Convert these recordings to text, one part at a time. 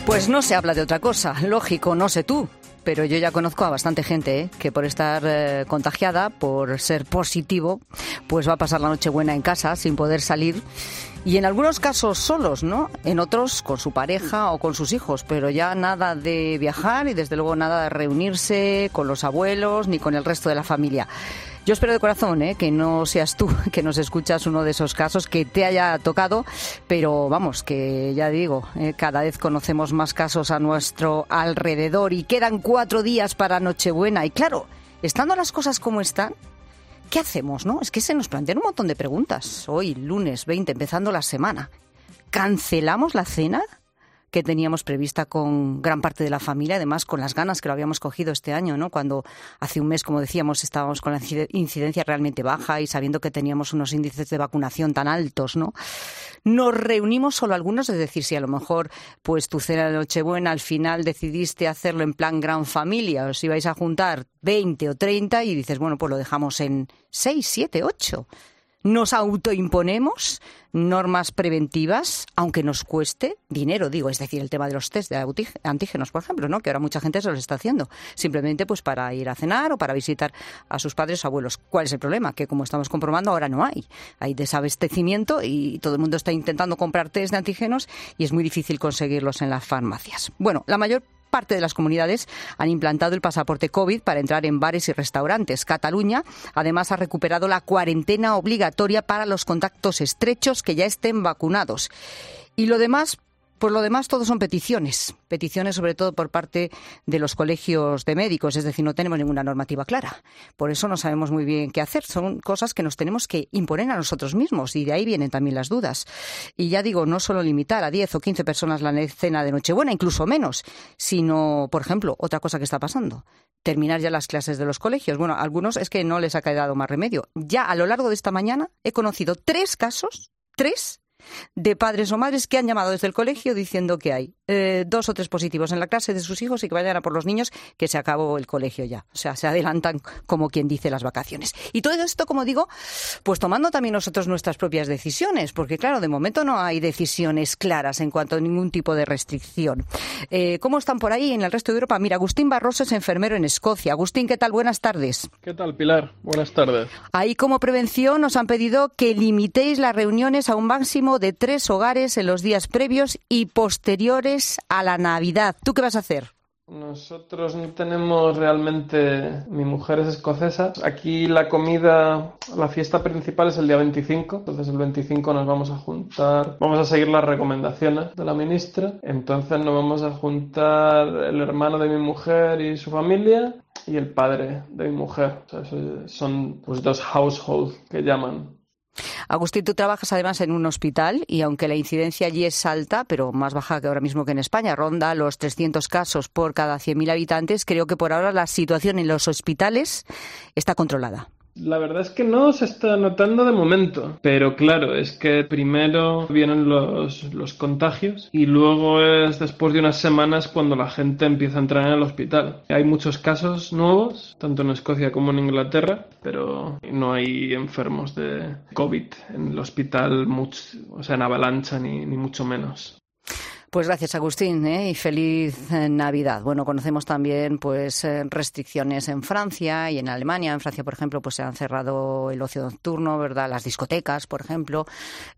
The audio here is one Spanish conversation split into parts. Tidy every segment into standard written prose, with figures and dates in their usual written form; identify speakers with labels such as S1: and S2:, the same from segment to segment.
S1: Pues no se habla de otra cosa, lógico, no sé tú. Pero yo ya conozco a bastante gente que por estar contagiada, por ser positivo, pues va a pasar la Nochebuena en casa sin poder salir. Y en algunos casos solos, ¿no? En otros con su pareja o con sus hijos, pero ya nada de viajar y desde luego nada de reunirse con los abuelos ni con el resto de la familia. Yo espero de corazón que no seas tú, que nos escuchas uno de esos casos, que te haya tocado, pero vamos, que ya digo, cada vez conocemos más casos a nuestro alrededor y quedan 4 días para Nochebuena. Y claro, estando las cosas como están, ¿qué hacemos, no? Es que se nos plantean un montón de preguntas. Hoy, lunes 20, empezando la semana. ¿Cancelamos la cena que teníamos prevista con gran parte de la familia, además con las ganas que lo habíamos cogido este año, ¿no? Cuando hace un mes, como decíamos, estábamos con la incidencia realmente baja y sabiendo que teníamos unos índices de vacunación tan altos, ¿no? Nos reunimos solo algunos, es decir, si a lo mejor pues tu cena de Nochebuena al final decidiste hacerlo en plan gran familia, os ibais a juntar 20 o 30 y dices, bueno, pues lo dejamos en 6, 7, 8. Nos autoimponemos normas preventivas, aunque nos cueste dinero, digo, es decir, el tema de los test de antígenos, por ejemplo, ¿no? Que ahora mucha gente se los está haciendo, simplemente pues para ir a cenar o para visitar a sus padres o abuelos. ¿Cuál es el problema? Que como estamos comprobando ahora no hay. Hay desabastecimiento y todo el mundo está intentando comprar test de antígenos y es muy difícil conseguirlos en las farmacias. Bueno, la mayor parte de las comunidades han implantado el pasaporte COVID para entrar en bares y restaurantes. Cataluña, además, ha recuperado la cuarentena obligatoria para los contactos estrechos que ya estén vacunados. Y lo demás, pues lo demás todo son peticiones sobre todo por parte de los colegios de médicos, es decir, no tenemos ninguna normativa clara. Por eso no sabemos muy bien qué hacer. Son cosas que nos tenemos que imponer a nosotros mismos y de ahí vienen también las dudas. Y ya digo, no solo limitar a 10 o 15 personas la cena de Nochebuena, incluso menos, sino, por ejemplo, otra cosa que está pasando, terminar ya las clases de los colegios. Bueno, a algunos es que no les ha quedado más remedio. Ya a lo largo de esta mañana he conocido 3 casos, 3 de padres o madres que han llamado desde el colegio diciendo que hay 2 o 3 positivos en la clase de sus hijos y que vayan a por los niños, que se acabó el colegio ya. O sea, se adelantan, como quien dice, las vacaciones. Y todo esto, como digo, pues tomando también nosotros nuestras propias decisiones, porque claro, de momento no hay decisiones claras en cuanto a ningún tipo de restricción. ¿Cómo están por ahí en el resto de Europa? Mira, Agustín Barroso es enfermero en Escocia. Agustín, ¿qué tal? Buenas tardes.
S2: ¿Qué tal, Pilar? Buenas tardes.
S1: Ahí, como prevención, nos han pedido que limitéis las reuniones a un máximo de 3 hogares en los días previos y posteriores a la Navidad. ¿Tú qué vas a hacer?
S2: Nosotros no tenemos realmente... Mi mujer es escocesa. Aquí la comida, la fiesta principal es el día 25. Entonces el 25 nos vamos a juntar. Vamos a seguir las recomendaciones de la ministra. Entonces nos vamos a juntar el hermano de mi mujer y su familia y el padre de mi mujer. O sea, son pues 2 households que llaman.
S1: Agustín, tú trabajas además en un hospital y aunque la incidencia allí es alta, pero más baja que ahora mismo que en España, ronda los 300 casos por cada 100.000 habitantes, creo que por ahora la situación en los hospitales está controlada.
S2: La verdad es que no se está notando de momento, pero claro, es que primero vienen los contagios y luego es después de unas semanas cuando la gente empieza a entrar en el hospital. Hay muchos casos nuevos, tanto en Escocia como en Inglaterra, pero no hay enfermos de COVID en el hospital, o sea, en avalancha ni mucho menos.
S1: Pues gracias, Agustín, y feliz Navidad. Bueno, conocemos también pues restricciones en Francia y en Alemania. En Francia, por ejemplo, pues se han cerrado el ocio nocturno, ¿verdad? Las discotecas, por ejemplo.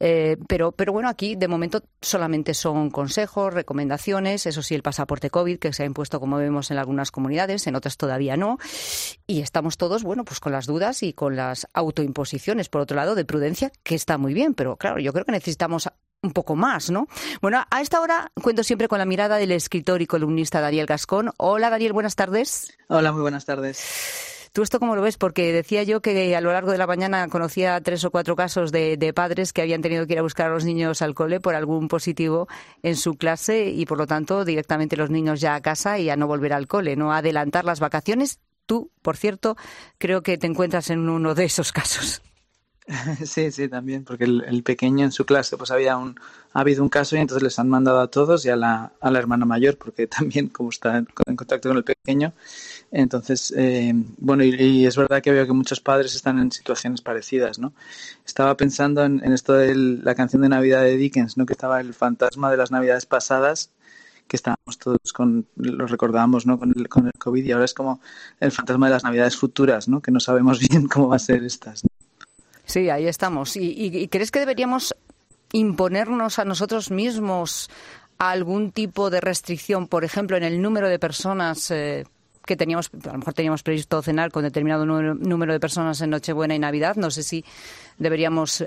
S1: Pero bueno, aquí de momento solamente son consejos, recomendaciones. Eso sí, el pasaporte COVID que se ha impuesto, como vemos, en algunas comunidades, en otras todavía no. Y estamos todos, bueno, pues con las dudas y con las autoimposiciones, por otro lado, de prudencia, que está muy bien. Pero claro, yo creo que necesitamos un poco más, ¿no? Bueno, a esta hora cuento siempre con la mirada del escritor y columnista Daniel Gascón. Hola, Daniel, buenas tardes.
S3: Hola, muy buenas tardes.
S1: ¿Tú esto cómo lo ves? Porque decía yo que a lo largo de la mañana conocía 3 o 4 casos de padres que habían tenido que ir a buscar a los niños al cole por algún positivo en su clase y, por lo tanto, directamente los niños ya a casa y a no volver al cole, no a adelantar las vacaciones. Tú, por cierto, creo que te encuentras en uno de esos casos.
S3: Sí, también, porque el pequeño en su clase pues ha habido un caso y entonces les han mandado a todos y a la hermana mayor, porque también como está en contacto con el pequeño, entonces, bueno, y es verdad que veo que muchos padres están en situaciones parecidas, ¿no? Estaba pensando en esto de la canción de Navidad de Dickens, ¿no? Que estaba el fantasma de las Navidades pasadas, que estábamos todos lo recordábamos, ¿no? con el COVID, y ahora es como el fantasma de las Navidades futuras, ¿no? Que no sabemos bien cómo va a ser estas, ¿no?
S1: Sí, ahí estamos. ¿Y crees que deberíamos imponernos a nosotros mismos algún tipo de restricción, por ejemplo, en el número de personas que teníamos? A lo mejor teníamos previsto cenar con determinado número de personas en Nochebuena y Navidad. No sé si deberíamos,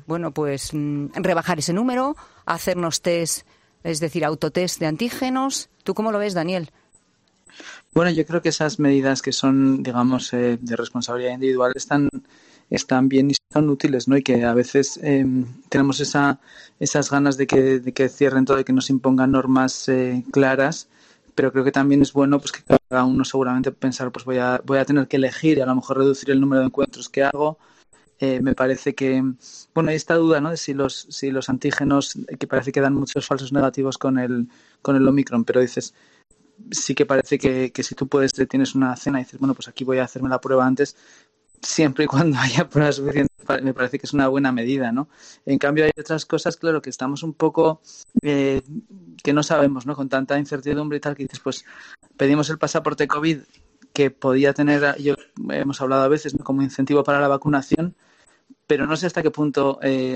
S1: rebajar ese número, hacernos test, es decir, autotest de antígenos. ¿Tú cómo lo ves, Daniel?
S3: Bueno, yo creo que esas medidas que son, digamos, de responsabilidad individual están bien y son útiles, ¿no? Y que a veces tenemos esas ganas de que cierren todo y que nos impongan normas claras, pero creo que también es bueno pues que cada uno seguramente pensar, pues voy a tener que elegir y a lo mejor reducir el número de encuentros que hago. Me parece que, bueno, hay esta duda, ¿no? De si los antígenos, que parece que dan muchos falsos negativos con el Omicron, pero dices, sí que parece que si tú tienes una cena y dices, bueno, pues aquí voy a hacerme la prueba antes, siempre y cuando haya pruebas suficientes, me parece que es una buena medida, ¿no? En cambio, hay otras cosas, claro, que estamos un poco que no sabemos, ¿no? Con tanta incertidumbre y tal, que dices, pues pedimos el pasaporte COVID que podía tener, hemos hablado a veces, ¿no? Como incentivo para la vacunación, pero no sé hasta qué punto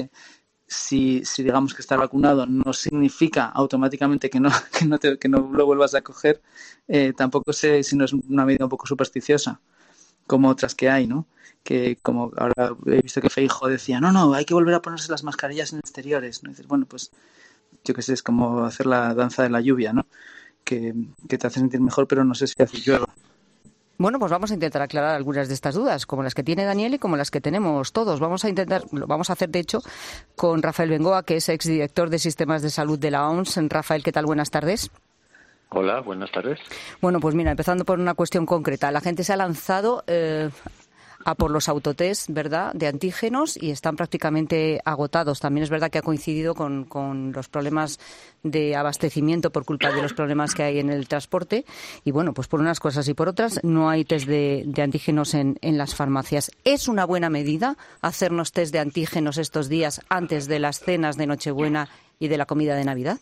S3: si digamos que estar vacunado no significa automáticamente que no lo vuelvas a coger. Tampoco sé si no es una medida un poco supersticiosa, como otras que hay, ¿no? Que como ahora he visto que Feijóo decía, no, hay que volver a ponerse las mascarillas en exteriores, ¿no? Y dices, bueno, pues yo qué sé, es como hacer la danza de la lluvia, ¿no? Que te hace sentir mejor, pero no sé si hace llueva.
S1: Bueno, pues vamos a intentar aclarar algunas de estas dudas, como las que tiene Daniel y como las que tenemos todos. Lo vamos a hacer, de hecho, con Rafael Bengoa, que es exdirector de Sistemas de Salud de la OMS. Rafael, ¿qué tal? Buenas tardes.
S4: Hola, buenas tardes.
S1: Bueno, pues mira, empezando por una cuestión concreta. La gente se ha lanzado a por los autotest, ¿verdad?, de antígenos, y están prácticamente agotados. También es verdad que ha coincidido con los problemas de abastecimiento por culpa de los problemas que hay en el transporte. Y bueno, pues por unas cosas y por otras no hay test de antígenos en las farmacias. ¿Es una buena medida hacernos test de antígenos estos días antes de las cenas de Nochebuena y de la comida de Navidad?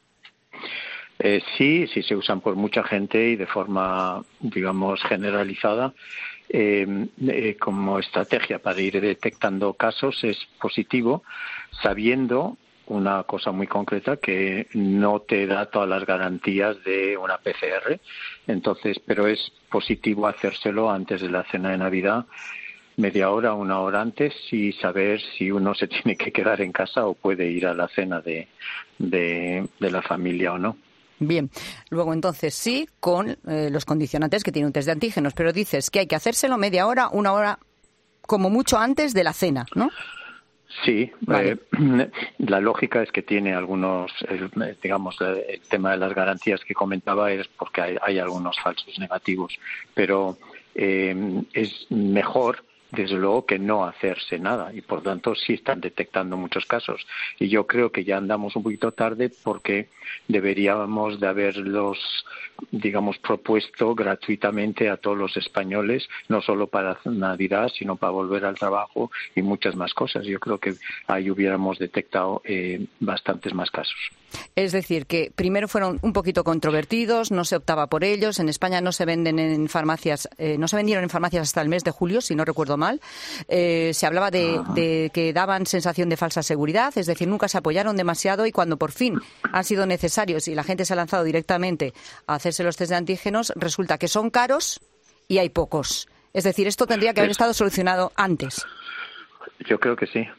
S4: Sí se usan por mucha gente y de forma, digamos, generalizada. Como estrategia para ir detectando casos es positivo, sabiendo una cosa muy concreta, que no te da todas las garantías de una PCR. Entonces, pero es positivo hacérselo antes de la cena de Navidad, media hora, una hora antes, y saber si uno se tiene que quedar en casa o puede ir a la cena de la familia o no.
S1: Bien, luego entonces sí, con los condicionantes que tiene un test de antígenos, pero dices que hay que hacérselo media hora, una hora, como mucho antes de la cena, ¿no?
S4: Sí,
S1: vale.
S4: La lógica es que tiene algunos, digamos, el tema de las garantías que comentaba es porque hay algunos falsos negativos, pero es mejor, desde luego, que no hacerse nada, y por tanto sí están detectando muchos casos, y yo creo que ya andamos un poquito tarde porque deberíamos de haberlos, digamos, propuesto gratuitamente a todos los españoles, no solo para Navidad, sino para volver al trabajo y muchas más cosas. Yo creo que ahí hubiéramos detectado bastantes más casos.
S1: Es decir, que primero fueron un poquito controvertidos, no se optaba por ellos. En España no se venden en farmacias, no se vendieron en farmacias hasta el mes de julio, si no recuerdo mal. Se hablaba de que daban sensación de falsa seguridad, es decir, nunca se apoyaron demasiado, y cuando por fin han sido necesarios y la gente se ha lanzado directamente a hacerse los test de antígenos, resulta que son caros y hay pocos. Es decir, esto tendría que haber estado solucionado antes.
S4: Yo creo que sí.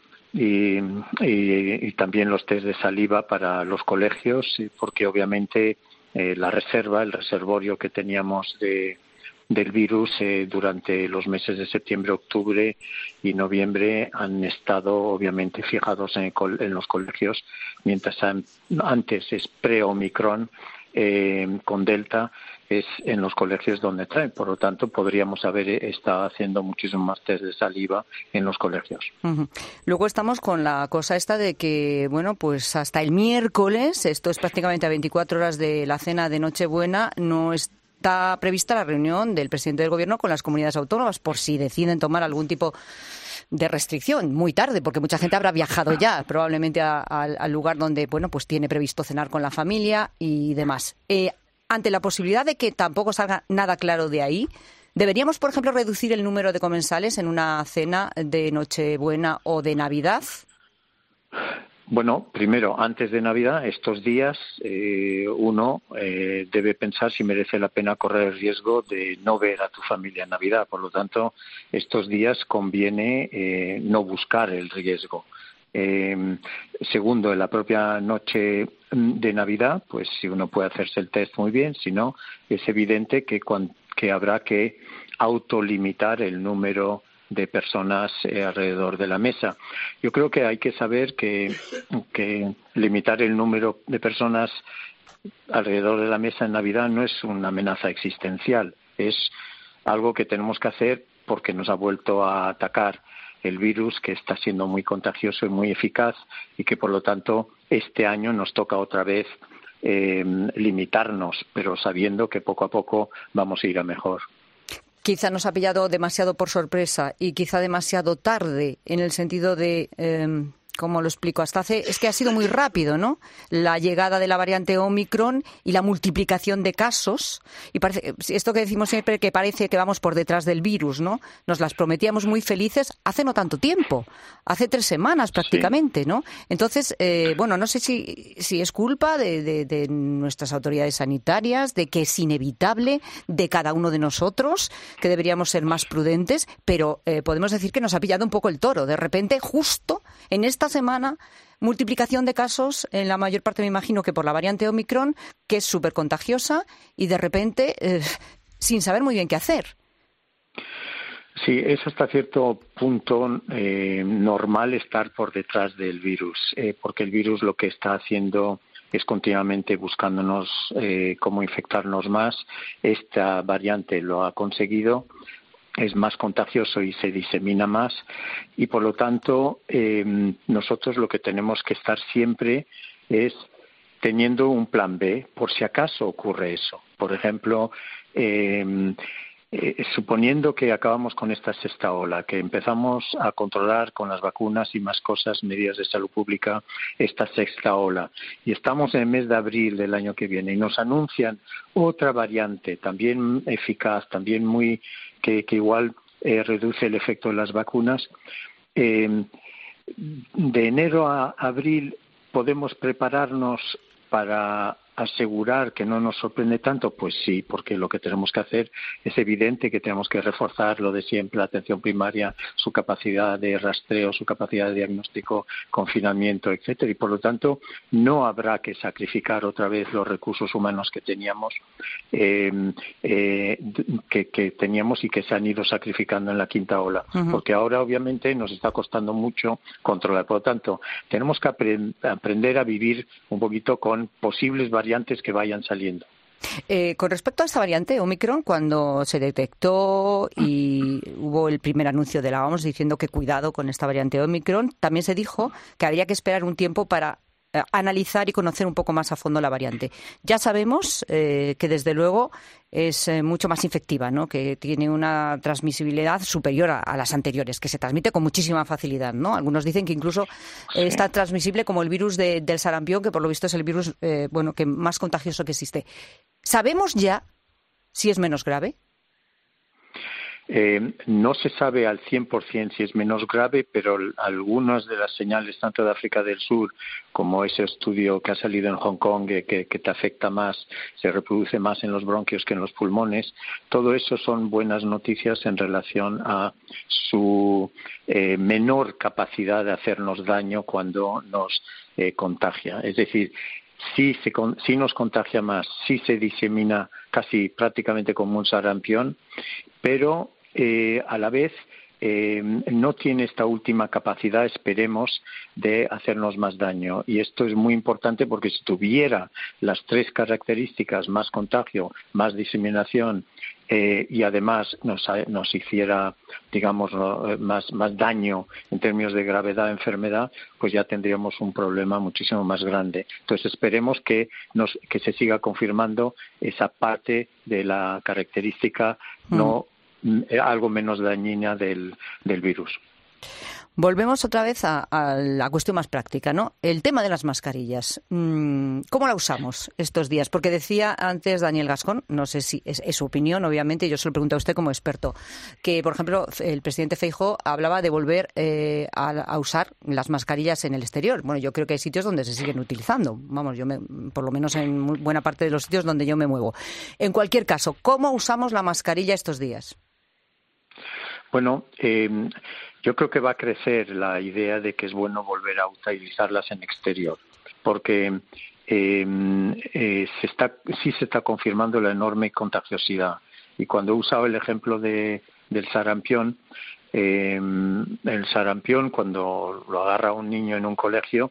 S4: Y también los test de saliva para los colegios, porque obviamente el reservorio que teníamos del virus durante los meses de septiembre, octubre y noviembre han estado obviamente fijados en los colegios, mientras antes es pre-Omicron con Delta es en los colegios donde traen. Por lo tanto, podríamos haber estado haciendo muchísimos más test de saliva en los colegios. Uh-huh.
S1: Luego estamos con la cosa esta de que, bueno, pues hasta el miércoles, esto es prácticamente a 24 horas de la cena de Nochebuena, no está prevista la reunión del presidente del Gobierno con las comunidades autónomas por si deciden tomar algún tipo de restricción, muy tarde, porque mucha gente habrá viajado ya, probablemente al lugar donde, bueno, pues tiene previsto cenar con la familia y demás. Ante la posibilidad de que tampoco salga nada claro de ahí, ¿deberíamos, por ejemplo, reducir el número de comensales en una cena de Nochebuena o de Navidad?
S4: Bueno, primero, antes de Navidad, estos días, uno debe pensar si merece la pena correr el riesgo de no ver a tu familia en Navidad. Por lo tanto, estos días conviene no buscar el riesgo. Segundo, en la propia noche de Navidad, pues si uno puede hacerse el test muy bien, si no, es evidente que habrá que autolimitar el número de personas alrededor de la mesa. Yo creo que hay que saber que limitar el número de personas alrededor de la mesa en Navidad no es una amenaza existencial, es algo que tenemos que hacer porque nos ha vuelto a atacar el virus, que está siendo muy contagioso y muy eficaz, y que por lo tanto este año nos toca otra vez limitarnos, pero sabiendo que poco a poco vamos a ir a mejor.
S1: Quizá nos ha pillado demasiado por sorpresa y quizá demasiado tarde, en el sentido de, ¿cómo lo explico? Es que ha sido muy rápido, ¿no? La llegada de la variante Omicron y la multiplicación de casos. Y parece, esto que decimos siempre, que parece que vamos por detrás del virus, ¿no? Nos las prometíamos muy felices hace no tanto tiempo, hace 3 semanas prácticamente, sí, ¿no? Entonces, bueno, no sé si es culpa de nuestras autoridades sanitarias, de que es inevitable, de cada uno de nosotros, que deberíamos ser más prudentes, pero podemos decir que nos ha pillado un poco el toro. De repente, justo en esta semana, multiplicación de casos, en la mayor parte me imagino que por la variante Omicron, que es súper contagiosa, y de repente, sin saber muy bien qué hacer.
S4: Sí, es hasta cierto punto normal estar por detrás del virus, porque el virus lo que está haciendo es continuamente buscándonos cómo infectarnos más. Esta variante lo ha conseguido, es más contagioso y se disemina más, y por lo tanto nosotros lo que tenemos que estar siempre es teniendo un plan B por si acaso ocurre eso. Por ejemplo, suponiendo que acabamos con esta sexta ola, que empezamos a controlar con las vacunas y más cosas, medidas de salud pública, esta sexta ola, y estamos en el mes de abril del año que viene y nos anuncian otra variante también eficaz, también muy que igual reduce el efecto de las vacunas, de enero a abril podemos prepararnos para asegurar que no nos sorprende tanto. Pues sí, porque lo que tenemos que hacer es evidente que tenemos que reforzar lo de siempre, la atención primaria, su capacidad de rastreo, su capacidad de diagnóstico, confinamiento, etcétera, y por lo tanto no habrá que sacrificar otra vez los recursos humanos que teníamos que teníamos y que se han ido sacrificando en la quinta ola, porque ahora obviamente nos está costando mucho controlar. Por lo tanto, tenemos que aprender a vivir un poquito con posibles variantes que vayan saliendo.
S1: Con respecto a esta variante Omicron, cuando se detectó y hubo el primer anuncio de la OMS diciendo que cuidado con esta variante Omicron, también se dijo que habría que esperar un tiempo para analizar y conocer un poco más a fondo la variante. Ya sabemos que desde luego es mucho más infectiva, ¿no? Que tiene una transmisibilidad superior a las anteriores, que se transmite con muchísima facilidad, ¿no? Algunos dicen que incluso es tan transmisible como el virus del sarampión, que por lo visto es el virus que más contagioso que existe. ¿Sabemos ya si es menos grave?
S4: No se sabe al 100% si es menos grave, pero algunas de las señales, tanto de África del Sur como ese estudio que ha salido en Hong Kong, que te afecta más, se reproduce más en los bronquios que en los pulmones, todo eso son buenas noticias en relación a su menor capacidad de hacernos daño cuando nos contagia. Es decir, sí nos contagia más, sí se disemina casi prácticamente como un sarampión, pero a la vez no tiene esta última capacidad, esperemos, de hacernos más daño. Y esto es muy importante porque si tuviera las 3 características, más contagio, más diseminación, y además nos hiciera, digamos, más daño en términos de gravedad de enfermedad, pues ya tendríamos un problema muchísimo más grande. Entonces esperemos que se siga confirmando esa parte de la característica algo menos dañina del virus.
S1: Volvemos otra vez a la cuestión más práctica, ¿no? El tema de las mascarillas. ¿Cómo la usamos estos días? Porque decía antes Daniel Gascón, no sé si es su opinión, obviamente, yo se lo pregunto a usted como experto, que, por ejemplo, el presidente Feijóo hablaba de volver a usar las mascarillas en el exterior. Bueno, yo creo que hay sitios donde se siguen utilizando. Vamos, por lo menos en buena parte de los sitios donde yo me muevo. En cualquier caso, ¿cómo usamos la mascarilla estos días?
S4: Bueno, yo creo que va a crecer la idea de que es bueno volver a utilizarlas en exterior, porque se está confirmando la enorme contagiosidad. Y cuando he usado el ejemplo del sarampión, el sarampión, cuando lo agarra un niño en un colegio,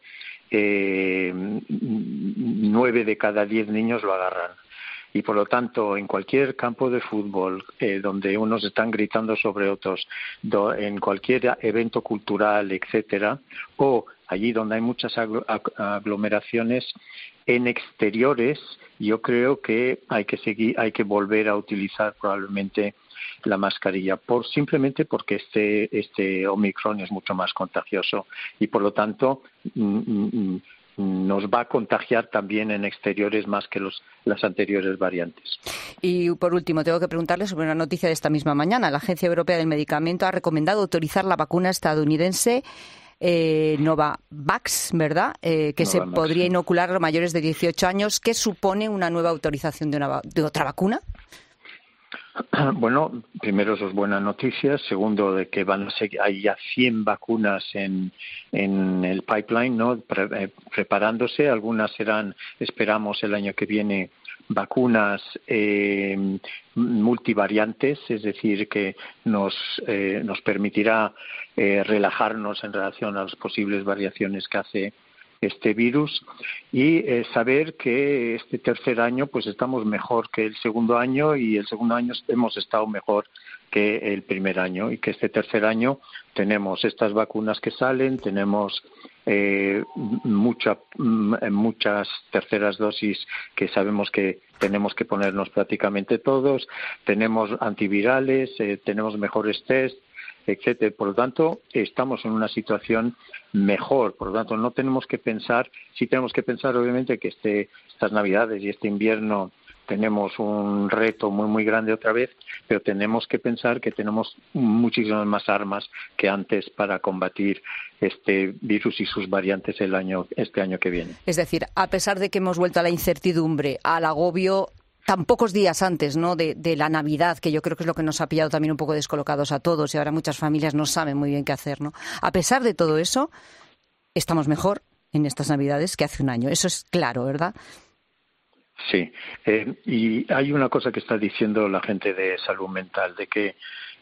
S4: 9 de cada 10 niños lo agarran. Y por lo tanto, en cualquier campo de fútbol donde unos están gritando sobre otros, en cualquier evento cultural, etcétera, o allí donde hay muchas aglomeraciones en exteriores, yo creo que hay que volver a utilizar probablemente la mascarilla, simplemente porque este Omicron es mucho más contagioso y por lo tanto nos va a contagiar también en exteriores más que las anteriores variantes.
S1: Y por último, tengo que preguntarle sobre una noticia de esta misma mañana. La Agencia Europea del Medicamento ha recomendado autorizar la vacuna estadounidense Novavax, ¿verdad? Que Novavax, se podría inocular a los mayores de 18 años. ¿Qué supone una nueva autorización de otra vacuna?
S4: Bueno, primero, eso es buena noticia. Segundo, de que hay ya 100 vacunas en el pipeline, ¿no? Preparándose. Algunas serán, esperamos, el año que viene, vacunas multivariantes, es decir, que nos permitirá relajarnos en relación a las posibles variaciones que hace este virus y saber que este tercer año pues estamos mejor que el segundo año y el segundo año hemos estado mejor que el primer año y que este tercer año tenemos estas vacunas que salen, tenemos muchas terceras dosis que sabemos que tenemos que ponernos prácticamente todos, tenemos antivirales, tenemos mejores test, etcétera. Por lo tanto, estamos en una situación mejor. Por lo tanto, no tenemos que pensar, sí tenemos que pensar obviamente que estas Navidades y este invierno tenemos un reto muy muy grande otra vez, pero tenemos que pensar que tenemos muchísimas más armas que antes para combatir este virus y sus variantes este año que viene.
S1: Es decir, a pesar de que hemos vuelto a la incertidumbre, al agobio tan pocos días antes, ¿no?, de la Navidad, que yo creo que es lo que nos ha pillado también un poco descolocados a todos y ahora muchas familias no saben muy bien qué hacer, ¿no? A pesar de todo eso, estamos mejor en estas Navidades que hace un año. Eso es claro, ¿verdad?
S4: Sí. Y hay una cosa que está diciendo la gente de salud mental, de que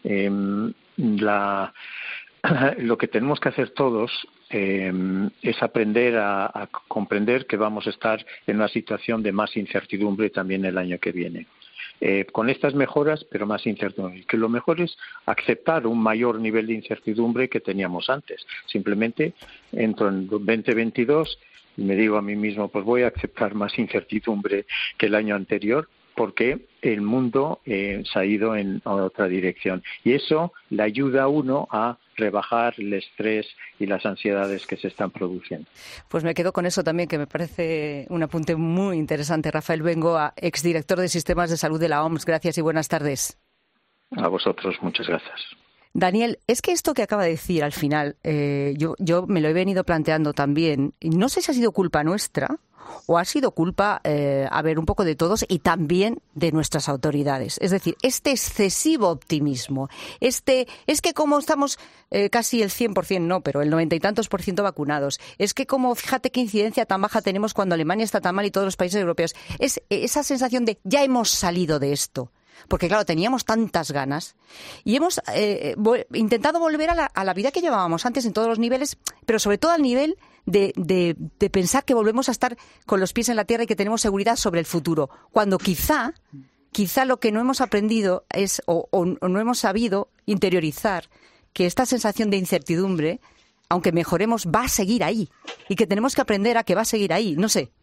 S4: lo que tenemos que hacer todos es aprender a comprender que vamos a estar en una situación de más incertidumbre también el año que viene. Con estas mejoras, pero más incertidumbre. Que lo mejor es aceptar un mayor nivel de incertidumbre que teníamos antes. Simplemente entro en 2022 y me digo a mí mismo, pues voy a aceptar más incertidumbre que el año anterior, porque el mundo se ha ido en otra dirección. Y eso le ayuda a uno a rebajar el estrés y las ansiedades que se están produciendo.
S1: Pues me quedo con eso también, que me parece un apunte muy interesante. Rafael Bengoa, exdirector de Sistemas de Salud de la OMS. Gracias y buenas tardes.
S4: A vosotros, muchas gracias.
S1: Daniel, es que esto que acaba de decir al final, yo me lo he venido planteando también. No sé si ha sido culpa nuestra o ha sido culpa, un poco de todos y también de nuestras autoridades. Es decir, este excesivo optimismo, es que como estamos casi el 100%, no, pero el 90 y tantos % vacunados, es que como fíjate qué incidencia tan baja tenemos cuando Alemania está tan mal y todos los países europeos, es esa sensación de ya hemos salido de esto. Porque, claro, teníamos tantas ganas y hemos intentado volver a la vida que llevábamos antes en todos los niveles, pero sobre todo al nivel de pensar que volvemos a estar con los pies en la tierra y que tenemos seguridad sobre el futuro. Cuando quizá lo que no hemos aprendido es o no hemos sabido interiorizar que esta sensación de incertidumbre, aunque mejoremos, va a seguir ahí y que tenemos que aprender a que va a seguir ahí. No sé.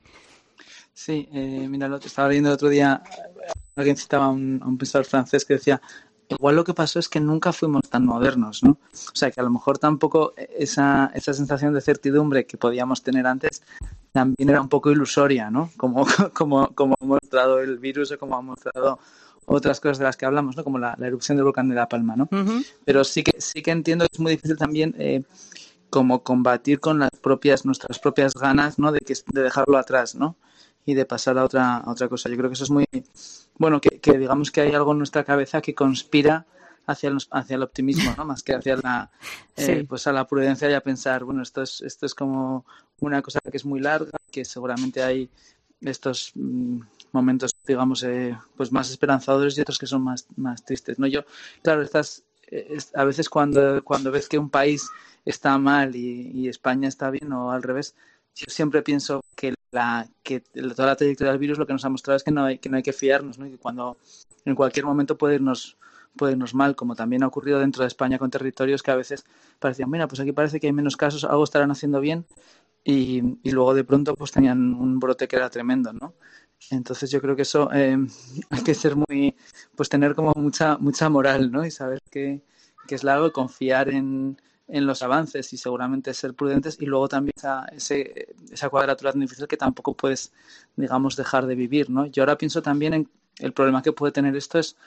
S3: Sí, mira, lo que estaba leyendo el otro día, alguien citaba a un pensador francés que decía igual lo que pasó es que nunca fuimos tan modernos, ¿no? O sea, que a lo mejor tampoco esa sensación de certidumbre que podíamos tener antes también era un poco ilusoria, ¿no? Como ha mostrado el virus o como ha mostrado otras cosas de las que hablamos, ¿no? Como la erupción del volcán de La Palma, ¿no?
S1: Uh-huh.
S3: Pero sí que entiendo que es muy difícil también como combatir con nuestras propias ganas, ¿no? De dejarlo atrás, ¿no? Y de pasar a otra cosa. Yo creo que eso es muy bueno, que digamos que hay algo en nuestra cabeza que conspira hacia el optimismo, ¿no? Más que hacia pues a la prudencia y a pensar, bueno, esto es como una cosa que es muy larga, que seguramente hay estos momentos, digamos, pues más esperanzadores y otros que son más tristes, ¿no? Yo, claro, a veces cuando ves que un país está mal y España está bien o al revés, yo siempre pienso que toda la trayectoria del virus lo que nos ha mostrado es que no hay que fiarnos, ¿no? Y que cuando en cualquier momento puede irnos mal, como también ha ocurrido dentro de España con territorios que a veces parecían, mira, pues aquí parece que hay menos casos, algo estarán haciendo bien y luego de pronto pues tenían un brote que era tremendo, ¿no? Entonces yo creo que eso hay que ser pues tener como mucha moral, ¿no? Y saber que es largo y confiar en los avances y seguramente ser prudentes y luego también esa cuadratura tan difícil que tampoco puedes, digamos, dejar de vivir, ¿no? Yo ahora pienso también en el problema que puede tener esto es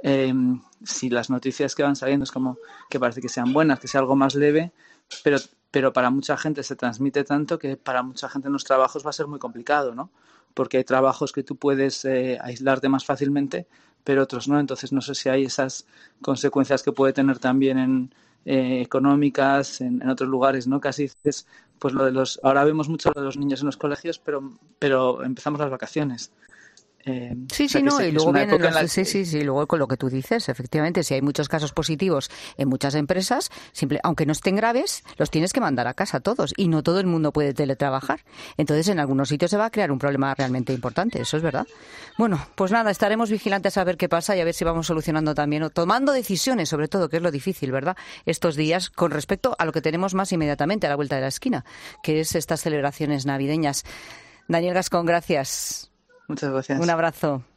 S3: si las noticias que van saliendo es como que parece que sean buenas, que sea algo más leve, pero para mucha gente se transmite tanto que para mucha gente en los trabajos va a ser muy complicado, ¿no? Porque hay trabajos que tú puedes aislarte más fácilmente, pero otros no. Entonces no sé si hay esas consecuencias que puede tener también económicas en otros lugares, ¿no? Casi es pues ahora vemos mucho lo de los niños en los colegios, pero empezamos las vacaciones.
S1: No, y luego vienen luego con lo que tú dices, efectivamente, si hay muchos casos positivos en muchas empresas, aunque no estén graves, los tienes que mandar a casa todos y no todo el mundo puede teletrabajar. Entonces, en algunos sitios se va a crear un problema realmente importante, eso es verdad. Bueno, pues nada, estaremos vigilantes a ver qué pasa y a ver si vamos solucionando también o tomando decisiones, sobre todo, que es lo difícil, ¿verdad? Estos días con respecto a lo que tenemos más inmediatamente a la vuelta de la esquina, que es estas celebraciones navideñas. Daniel Gascón, gracias.
S3: Muchas gracias.
S1: Un abrazo.